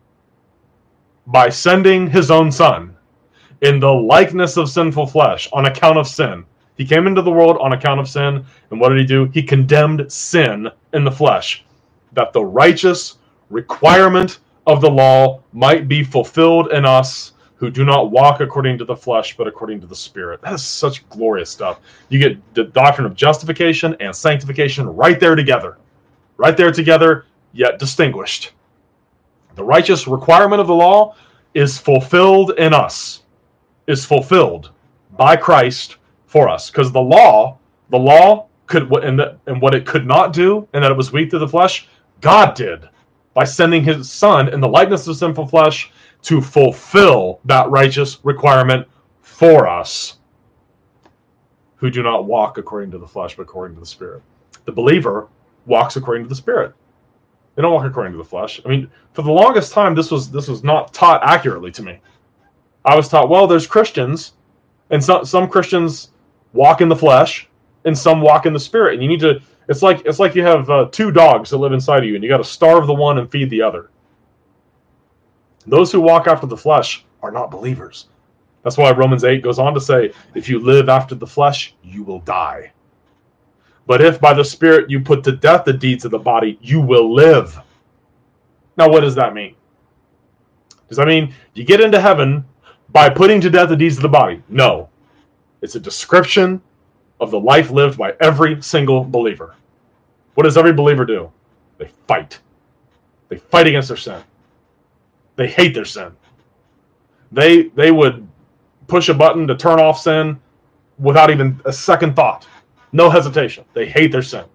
By sending his own Son in the likeness of sinful flesh on account of sin. He came into the world on account of sin, and what did he do? He condemned sin in the flesh, that the righteous requirement of the law might be fulfilled in us who do not walk according to the flesh, but according to the Spirit. That is such glorious stuff. You get the doctrine of justification and sanctification right there together. Right there together, yet distinguished. The righteous requirement of the law is fulfilled in us, is fulfilled by Christ for us. Because the law could, and what it could not do, and that it was weak through the flesh, God did by sending his Son in the likeness of sinful flesh to fulfill that righteous requirement for us who do not walk according to the flesh, but according to the Spirit. The believer walks according to the Spirit. They don't walk according to the flesh. I mean, for the longest time, this was not taught accurately to me. I was taught, well, there's Christians, and some Christians walk in the flesh, and some walk in the Spirit. And you need to. It's like you have two dogs that live inside of you, and you got to starve the one and feed the other. Those who walk after the flesh are not believers. That's why Romans 8 goes on to say, if you live after the flesh, you will die. But if by the Spirit you put to death the deeds of the body, you will live. Now, what does that mean? Does that mean you get into heaven by putting to death the deeds of the body? No. It's a description of the life lived by every single believer. What does every believer do? They fight. They fight against their sin. They hate their sin. They would push a button to turn off sin without even a second thought. No hesitation. They hate their sin.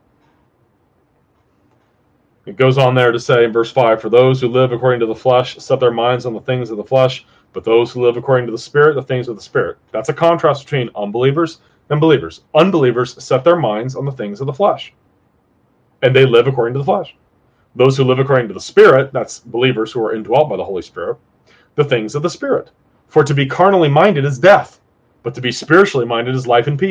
It goes on there to say in verse 5, for those who live according to the flesh set their minds on the things of the flesh, but those who live according to the Spirit, the things of the Spirit. That's a contrast between unbelievers and believers. Unbelievers set their minds on the things of the flesh, and they live according to the flesh. Those who live according to the Spirit, that's believers who are indwelt by the Holy Spirit, the things of the Spirit. For to be carnally minded is death, but to be spiritually minded is life and peace.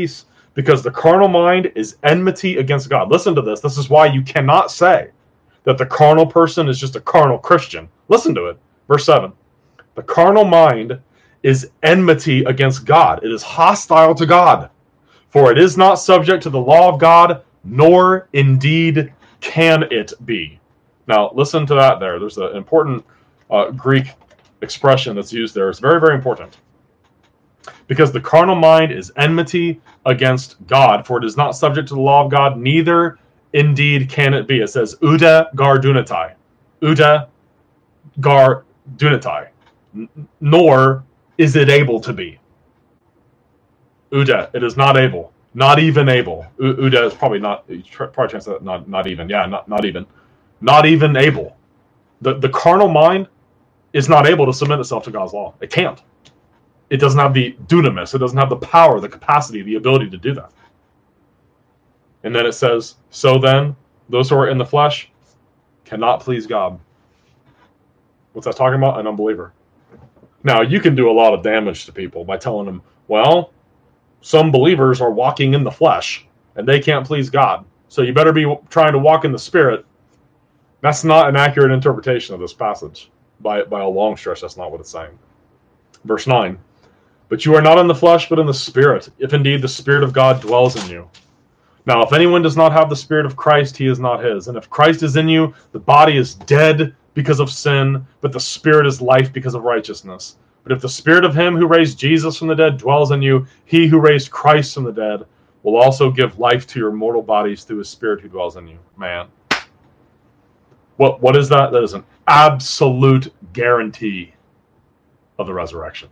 because the carnal mind is enmity against God. Listen to this. This is why you cannot say that the carnal person is just a carnal Christian. Listen to it. Verse 7. The carnal mind is enmity against God. It is hostile to God. For it is not subject to the law of God, nor indeed can it be. Now, listen to that there. There's an important Greek expression that's used there. It's very, very important. Because the carnal mind is enmity against God, for it is not subject to the law of God, neither indeed can it be. It says, Uda gar dunatai. Uda gar dunatai. Nor is it able to be. Uda, it is not able. Not even able. Uda is probably not, probably translate that not even. Yeah, not even. Not even able. The carnal mind is not able to submit itself to God's law. It can't. It doesn't have the dunamis. It doesn't have the power, the capacity, the ability to do that. And then it says, so then, those who are in the flesh cannot please God. What's that talking about? An unbeliever. Now, you can do a lot of damage to people by telling them, well, some believers are walking in the flesh, and they can't please God. So you better be trying to walk in the Spirit. That's not an accurate interpretation of this passage. By a long stretch, that's not what it's saying. Verse 9. But you are not in the flesh, but in the Spirit, if indeed the Spirit of God dwells in you. Now, if anyone does not have the Spirit of Christ, he is not his. And if Christ is in you, the body is dead because of sin, but the Spirit is life because of righteousness. But if the Spirit of him who raised Jesus from the dead dwells in you, he who raised Christ from the dead will also give life to your mortal bodies through his Spirit who dwells in you. Man. What is that? That is an absolute guarantee of the resurrection.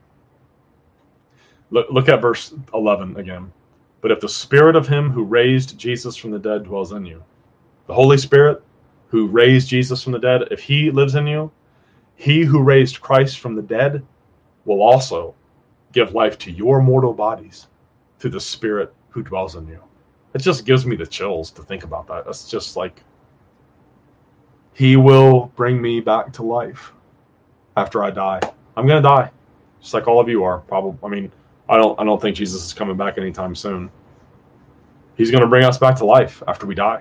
Look at verse 11 again. But if the Spirit of him who raised Jesus from the dead dwells in you, the Holy Spirit who raised Jesus from the dead, if he lives in you, he who raised Christ from the dead will also give life to your mortal bodies through the Spirit who dwells in you. It just gives me the chills to think about that. That's just like, he will bring me back to life after I die. I'm going to die, just like all of you are. Probably. I mean, I don't think Jesus is coming back anytime soon. He's going to bring us back to life after we die.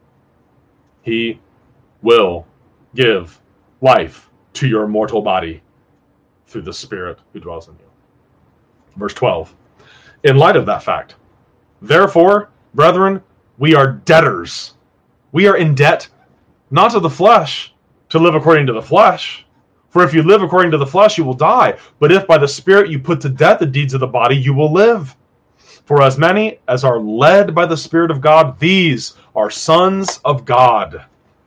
He will give life to your mortal body through the Spirit who dwells in you. Verse 12. In light of that fact, therefore, brethren, we are debtors. We are in debt, not to the flesh, to live according to the flesh. For if you live according to the flesh, you will die. But if by the Spirit you put to death the deeds of the body, you will live. For as many as are led by the Spirit of God, these are sons of God.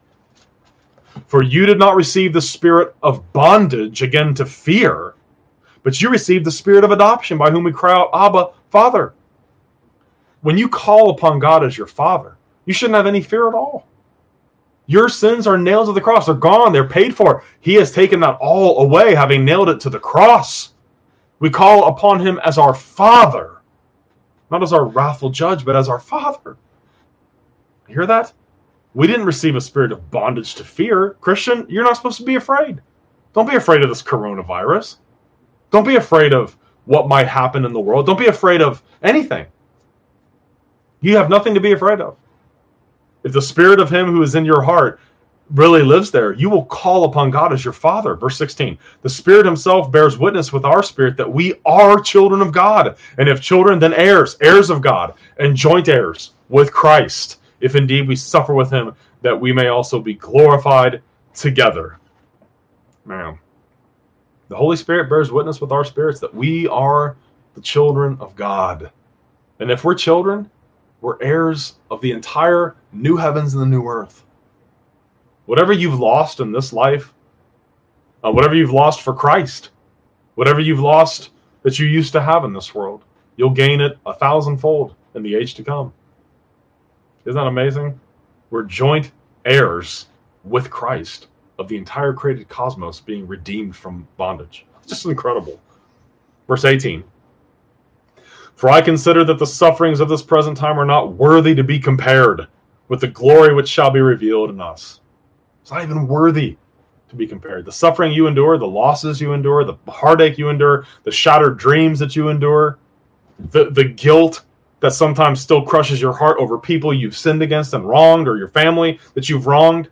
For you did not receive the spirit of bondage again to fear, but you received the Spirit of adoption, by whom we cry out, Abba, Father. When you call upon God as your Father, you shouldn't have any fear at all. Your sins are nailed to the cross. They're gone. They're paid for. He has taken that all away, having nailed it to the cross. We call upon him as our Father, not as our wrathful judge, but as our Father. You hear that? We didn't receive a spirit of bondage to fear. Christian, you're not supposed to be afraid. Don't be afraid of this coronavirus. Don't be afraid of what might happen in the world. Don't be afraid of anything. You have nothing to be afraid of. If the Spirit of him who is in your heart really lives there, you will call upon God as your Father. Verse 16, the Spirit himself bears witness with our spirit that we are children of God. And if children, then heirs, heirs of God, and joint heirs with Christ, if indeed we suffer with him, that we may also be glorified together. Man, the Holy Spirit bears witness with our spirits that we are the children of God. And if we're children, we're heirs of the entire new heavens and the new earth. Whatever you've lost in this life, whatever you've lost for Christ, whatever you've lost that you used to have in this world, you'll gain it 1,000-fold in the age to come. Isn't that amazing? We're joint heirs with Christ of the entire created cosmos being redeemed from bondage. It's just incredible. Verse 18. For I consider that the sufferings of this present time are not worthy to be compared with the glory which shall be revealed in us. It's not even worthy to be compared. The suffering you endure, the losses you endure, the heartache you endure, the shattered dreams that you endure, the guilt that sometimes still crushes your heart over people you've sinned against and wronged, or your family that you've wronged.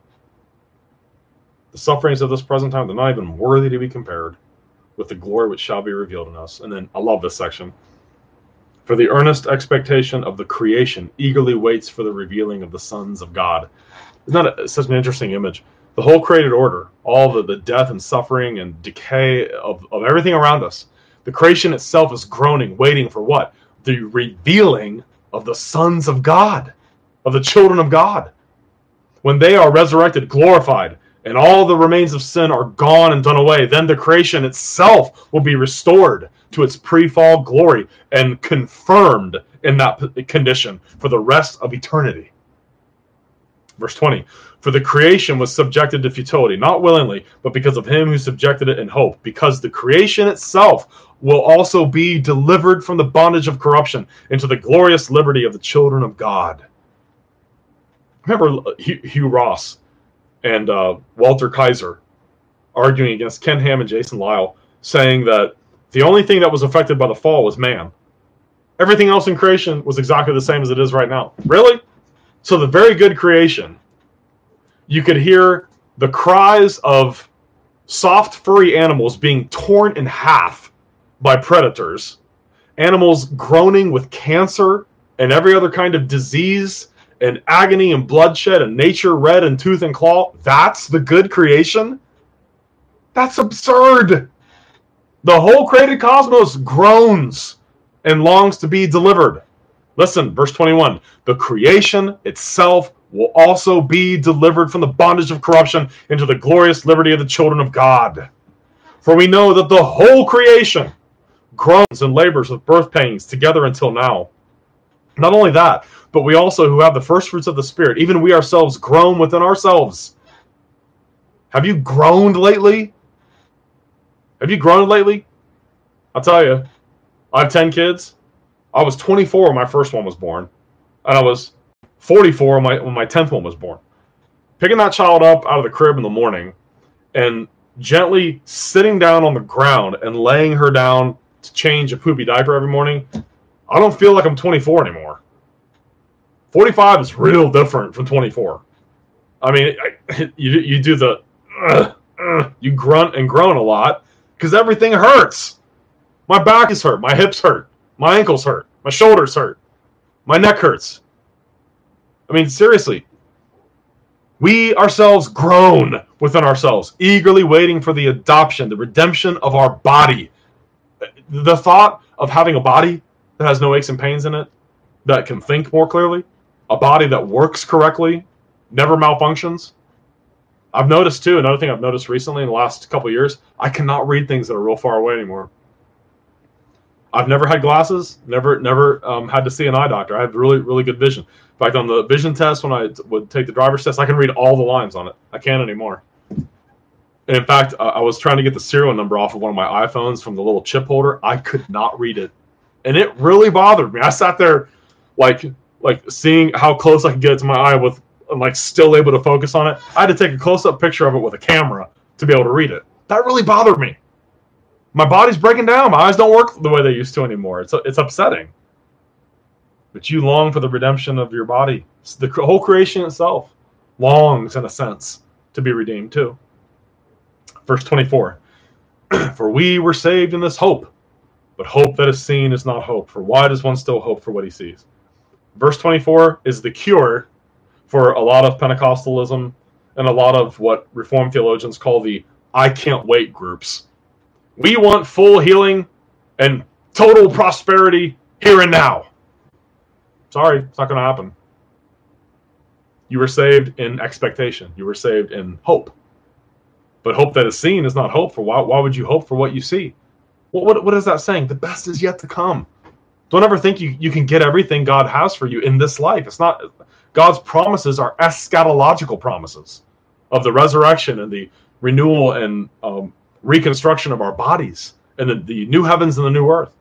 The sufferings of this present time, they're not even worthy to be compared with the glory which shall be revealed in us. And then I love this section. For the earnest expectation of the creation eagerly waits for the revealing of the sons of God. Isn't that such an interesting image? The whole created order, all the death and suffering and decay of everything around us. The creation itself is groaning, waiting for what? The revealing of the sons of God, of the children of God. When they are resurrected, glorified, and all the remains of sin are gone and done away, then the creation itself will be restored to its pre-fall glory and confirmed in that condition for the rest of eternity. Verse 20, for the creation was subjected to futility, not willingly, but because of him who subjected it in hope, because the creation itself will also be delivered from the bondage of corruption into the glorious liberty of the children of God. Remember Hugh Ross and Walter Kaiser arguing against Ken Ham and Jason Lyle, saying that the only thing that was affected by the fall was man. Everything else in creation was exactly the same as it is right now. Really? So the very good creation, you could hear the cries of soft, furry animals being torn in half by predators, animals groaning with cancer and every other kind of disease and agony and bloodshed, and nature red in tooth and claw. That's the good creation? That's absurd. The whole created cosmos groans and longs to be delivered. Listen, verse 21. The creation itself will also be delivered from the bondage of corruption into the glorious liberty of the children of God. For we know that the whole creation groans and labors with birth pains together until now. Not only that, but we also who have the first fruits of the Spirit, even we ourselves groan within ourselves. Have you groaned lately? Have you groaned lately? I'll tell you, I have 10 kids. I was 24 when my first one was born, and I was 44 when my 10th one was born. Picking that child up out of the crib in the morning and gently sitting down on the ground and laying her down to change a poopy diaper every morning, I don't feel like I'm 24 anymore. 45 is real different from 24. I mean, you do the, you grunt and groan a lot because everything hurts. My back is hurt. My hips hurt. My ankles hurt. My shoulders hurt. My neck hurts. I mean, seriously. We ourselves groan within ourselves, eagerly waiting for the adoption, the redemption of our body. The thought of having a body that has no aches and pains in it, that can think more clearly, a body that works correctly, never malfunctions. I've noticed too, another thing I've noticed recently in the last couple of years, I cannot read things that are real far away anymore. I've never had glasses, never had to see an eye doctor. I have really, really good vision. In fact, on the vision test, when I would take the driver's test, I can read all the lines on it. I can't anymore. And in fact, I was trying to get the serial number off of one of my iPhones from the little chip holder. I could not read it. And it really bothered me. I sat there like seeing how close I could get it to my eye with like still able to focus on it. I had to take a close-up picture of it with a camera to be able to read it. That really bothered me. My body's breaking down. My eyes don't work the way they used to anymore. It's upsetting. But you long for the redemption of your body. The whole creation itself longs, in a sense, to be redeemed too. Verse 24. For we were saved in this hope, but hope that is seen is not hope. For why does one still hope for what he sees? Verse 24 is the cure for a lot of Pentecostalism and a lot of what Reformed theologians call the I can't wait groups. We want full healing and total prosperity here and now. Sorry, it's not going to happen. You were saved in expectation. You were saved in hope. But hope that is seen is not hope. For why would you hope for what you see? What is that saying? The best is yet to come. Don't ever think you can get everything God has for you in this life. It's not. God's promises are eschatological promises of the resurrection and the renewal and reconstruction of our bodies and the new heavens and the new earth.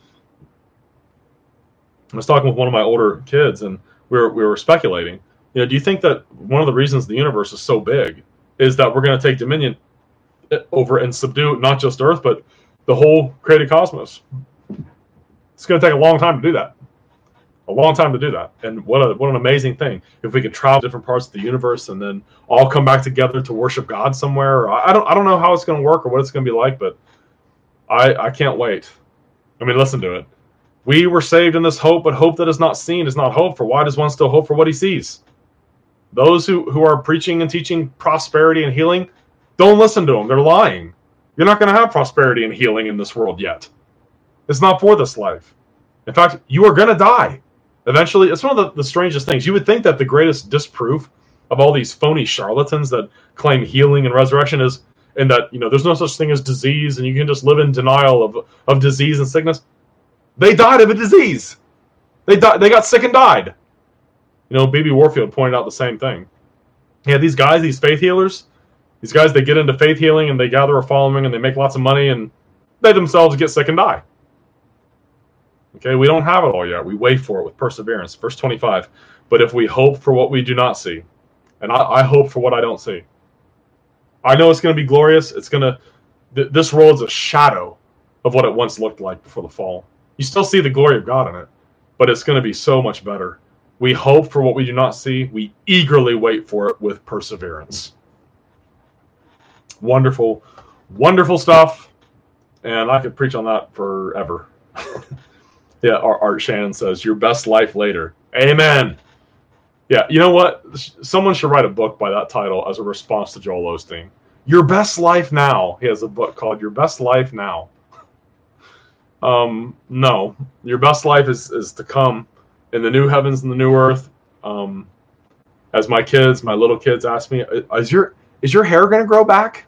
I was talking with one of my older kids, and we were speculating. Do you think that one of the reasons the universe is so big is that we're going to take dominion over and subdue not just Earth, but the whole created cosmos? It's going to take a long time to do that. A long time to do that. And what an amazing thing. If we could travel to different parts of the universe and then all come back together to worship God somewhere. I don't know how it's going to work or what it's going to be like, but I can't wait. I mean, listen to it. We were saved in this hope, but hope that is not seen is not hope. For why does one still hope for what he sees? Those who are preaching and teaching prosperity and healing, don't listen to them. They're lying. You're not going to have prosperity and healing in this world yet. It's not for this life. In fact, you are going to die. Eventually, it's one of the strangest things. You would think that the greatest disproof of all these phony charlatans that claim healing and resurrection is, and that, there's no such thing as disease and you can just live in denial of disease and sickness. They died of a disease. They got sick and died. B.B. Warfield pointed out the same thing. Yeah, these guys, these faith healers, these guys, they get into faith healing and they gather a following and they make lots of money and they themselves get sick and die. Okay, we don't have it all yet. We wait for it with perseverance. Verse 25. But if we hope for what we do not see, and I hope for what I don't see. I know it's going to be glorious. This world's a shadow of what it once looked like before the fall. You still see the glory of God in it, but it's going to be so much better. We hope for what we do not see. We eagerly wait for it with perseverance. Wonderful, wonderful stuff. And I could preach on that forever. Yeah, Art Shannon says, your best life later. Amen. Yeah, you know what? Someone should write a book by that title as a response to Joel Osteen. Your best life now. He has a book called Your Best Life Now. No, your best life is to come in the new heavens and the new earth. As my little kids ask me, is your hair going to grow back?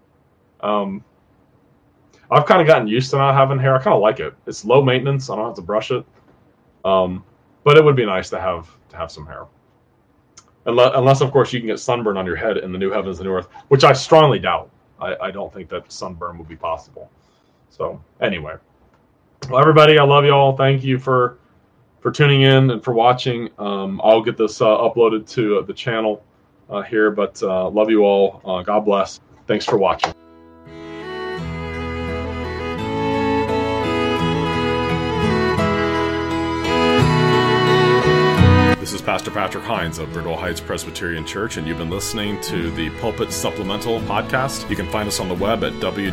I've kind of gotten used to not having hair. I kind of like it. It's low maintenance. I don't have to brush it. But it would be nice to have some hair. Unless, of course, you can get sunburn on your head in the new heavens and new earth, which I strongly doubt. I don't think that sunburn would be possible. So, anyway. Well, everybody, I love you all. Thank you for tuning in and for watching. I'll get this uploaded to the channel here, but love you all. God bless. Thanks for watching. This is Pastor Patrick Hines of Bridwell Heights Presbyterian Church, and you've been listening to the Pulpit Supplemental Podcast. You can find us on the web at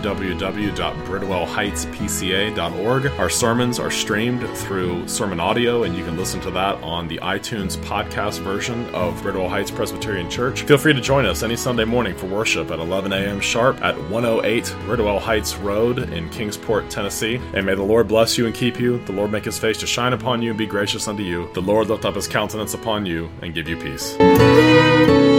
www.bridwellheightspca.org. Our sermons are streamed through Sermon Audio, and you can listen to that on the iTunes podcast version of Bridwell Heights Presbyterian Church. Feel free to join us any Sunday morning for worship at 11 a.m. sharp at 108 Bridwell Heights Road in Kingsport, Tennessee. And may the Lord bless you and keep you. The Lord make his face to shine upon you and be gracious unto you. The Lord lift up his countenance upon you and give you peace.